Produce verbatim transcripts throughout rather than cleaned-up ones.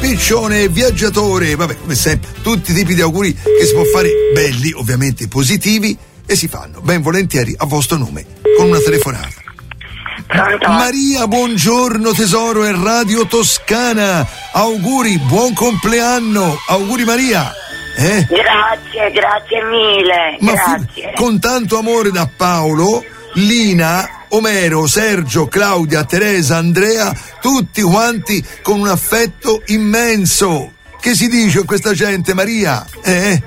piccione e viaggiatore. Vabbè, come sempre, tutti i tipi di auguri che si può fare, belli, ovviamente positivi, e si fanno ben volentieri a vostro nome con una telefonata. Pronto? Maria, buongiorno tesoro, è Radio Toscana. Auguri, buon compleanno. Auguri Maria. Eh? Grazie, grazie mille. Ma grazie. Fu- con tanto amore da Paolo, Lina, Omero, Sergio, Claudia, Teresa, Andrea, tutti quanti con un affetto immenso. Che si dice a questa gente, Maria? Eh?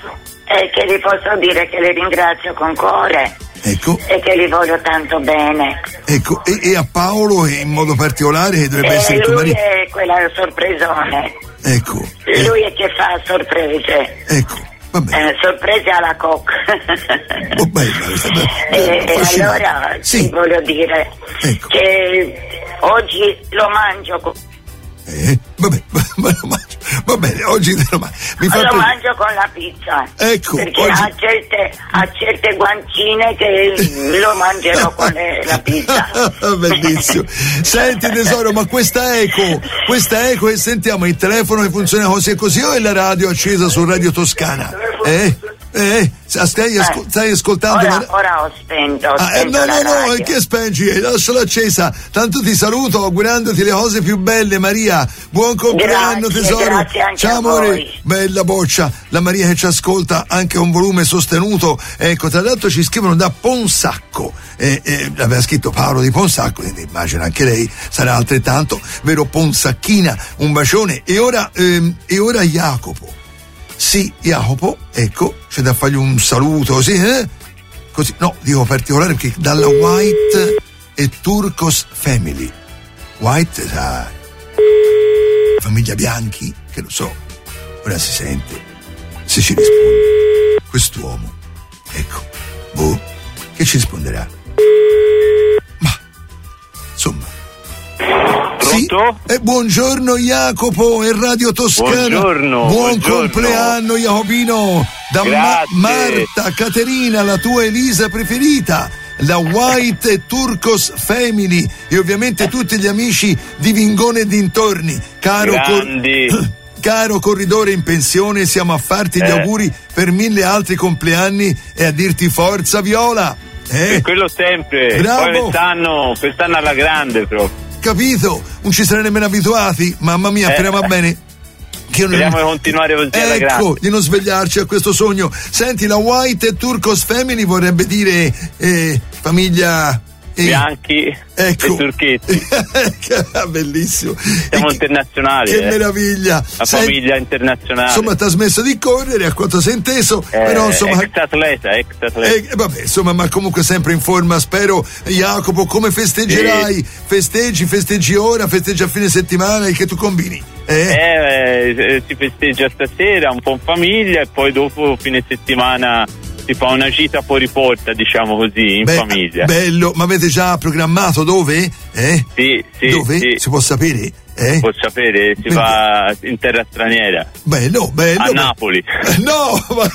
E che gli posso dire che le ringrazio con cuore. Ecco. E che li voglio tanto bene. Ecco, e, e a Paolo in modo particolare, che dovrebbe e essere tuo lui marito. è quella sorpresone. Ecco. Lui eh, è che fa sorprese. Ecco, vabbè. Eh, sorprese alla coc. Oh, bella, questa bella, e, e affascinante. allora Sì. ti voglio dire Ecco. che oggi lo mangio con... Eh, vabbè, ma lo mangio. Va bene, oggi te lo mangio. Mi fa lo pre- mangio con la pizza. Ecco, perché oggi- ha certe, ha certe guancine che lo mangerò con le- la pizza. Bellissimo. Senti tesoro, ma questa eco, questa eco che sentiamo, il telefono che funziona così e così o è la radio accesa su Radio Toscana? Eh? Eh? Stai, asco- stai ascoltando? Ora, la- ora ho spento, ho Ah, eh, spento no, la no, no, radio. e che spengi? Lasciala accesa. Tanto ti saluto augurandoti le cose più belle, Maria. Buon compleanno, Grazie, tesoro. grazie anche Ciao, a amore. voi. Bella boccia. La Maria che ci ascolta anche a un volume sostenuto. Ecco, tra l'altro ci scrivono da Ponsacco. Eh, eh, l'aveva scritto Paolo di Ponsacco, quindi immagino anche lei sarà altrettanto, vero Ponsacchina? Un bacione. E ora, ehm, e ora Jacopo. Sì, Jacopo, ecco, c'è da fargli un saluto così, eh? Così, no, dico particolare perché dalla White e Turcos Family. White è la famiglia Bianchi, che lo so, ora si sente, se ci risponde quest'uomo, ecco, boh, che ci risponderà? Ma, insomma. Pronto? Sì? Eh, buongiorno Jacopo e Radio Toscana. Buongiorno. Buon buongiorno. compleanno Jacopino. Da Ma- Grazie. Marta, Caterina, la tua Elisa preferita, la White e Turcos Family e ovviamente tutti gli amici di Vingone e dintorni. Caro Grandi. cor- Caro corridore in pensione, siamo a farti gli Eh. auguri per mille altri compleanni e a dirti forza Viola. Eh? E quello sempre. Bravo. Poi quest'anno, quest'anno alla grande proprio. Capito? Non ci sarei nemmeno abituati. Mamma mia, Eh. speriamo bene. Che io non- Speriamo di continuare così alla Ecco, grande. di non svegliarci a questo sogno. Senti, la White e Turcos Family vorrebbe dire eh, famiglia eh, Bianchi ecco. e turchetti. Bellissimo. Siamo E che- internazionali. Che eh. meraviglia. La Senti, famiglia internazionale. insomma, ti ha smesso di correre, a quanto sei inteso, Eh, però insomma. ex atleta, ex atleta. Eh, vabbè, insomma, ma comunque sempre in forma, spero. Jacopo, come festeggerai? Sì. Festeggi, festeggi ora, festeggi a fine settimana, e che tu combini? Eh? Eh, eh, si festeggia stasera un po' in famiglia e poi dopo fine settimana si fa una gita fuori porta, diciamo così, in Be- famiglia. Bello, ma avete già programmato dove? Eh? Sì, sì, Dove? sì. Si può sapere? Eh? Può sapere, si Beh, va in terra straniera. Bello, bello. A ma- Napoli. No, ma,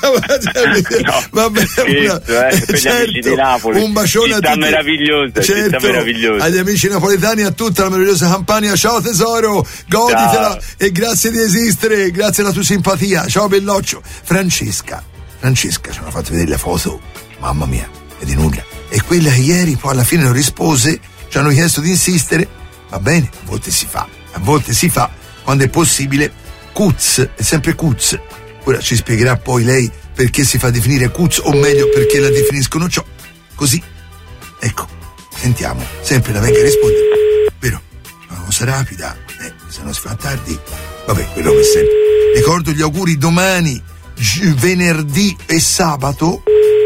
No, vabbè, scherzo, una- eh, per gli amici di Napoli. un bacione Città a tutti. meravigliosa, città Certo, meravigliosa. agli amici napoletani e a tutta la meravigliosa Campania. Ciao tesoro, goditela Ciao. e grazie di esistere, grazie alla tua simpatia. Ciao belloccio. Francesca, Francesca ci hanno fatto vedere le foto, mamma mia, è di nulla. E quella che ieri poi alla fine non rispose, ci hanno chiesto di insistere, va bene, a volte si fa, a volte si fa, quando è possibile. Cuz, è sempre Cuz. Ora ci spiegherà poi lei perché si fa definire Cuz, o meglio perché la definiscono ciò. Così, ecco, sentiamo, sempre la venga a rispondere. Vero? Una cosa rapida, eh, se no si fa tardi. Vabbè, quello che sempre. Ricordo gli auguri domani, gi- venerdì e sabato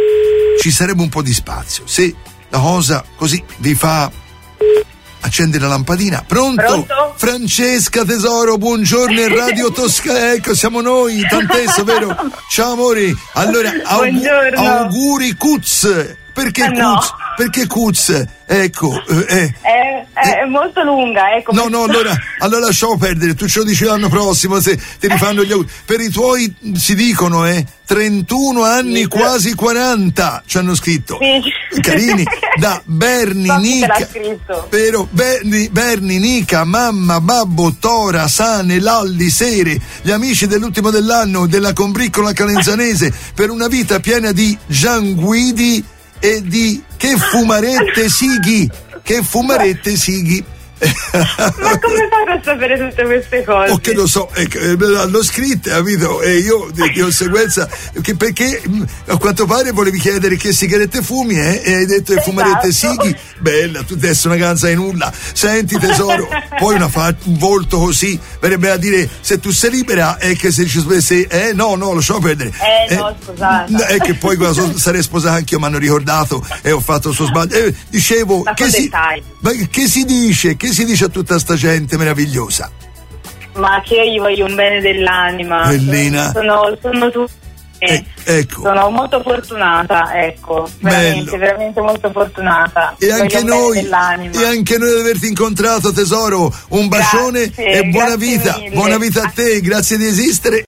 ci sarebbe un po' di spazio. Se la cosa così vi fa accendere la lampadina. Pronto? Pronto? Francesca tesoro, buongiorno in Radio Toscana. Ecco, siamo noi, tant'esso, vero? Ciao amori. Allora, augu- Buongiorno. auguri Cuz. Perché Eh, no. Cuz? perché Cuz, ecco, eh, è, è, è molto lunga, ecco. No, no, allora, allora lasciamo perdere, tu ce lo dici l'anno prossimo se ti rifanno gli auguri. Per i tuoi si dicono, eh, trentuno anni, sì, quasi quaranta, ci hanno scritto. Sì. Carini, da Berni, Nica, però Berni, Berni, Nica, mamma, babbo, Tora, Sane, Lalli, Sere, gli amici dell'ultimo dell'anno della combriccola calenzanese, per una vita piena di Gianguidi e di che fumarette sighi, che fumarette sighi. Ma come fate a sapere tutte queste cose? Oh, che lo so, eh, l'hanno scritta, capito? E io di, di conseguenza, che perché a quanto pare volevi chiedere che sigarette fumi, eh? E hai detto che fumarette sighi. Bella, tu adesso una ganza di nulla. Senti tesoro, poi una fa- un volto così, verrebbe a dire se tu sei libera è che se ci spese, eh no, no, lasciamo perdere. Eh, no, scusate. È che poi quando sarei sposata anch'io mi hanno ricordato e ho fatto il suo sbaglio. Eh, dicevo, che si, ma che si dice? Che si dice a tutta sta gente meravigliosa? Ma che io gli voglio un bene dell'anima. Bellina. Sono, sono tu. Eh, ecco. Sono molto fortunata, ecco, veramente, Bello. veramente molto fortunata. E anche noi, e anche noi di averti incontrato, tesoro. Un bacione, grazie, e buona vita, mille. Buona vita a te, grazie di esistere.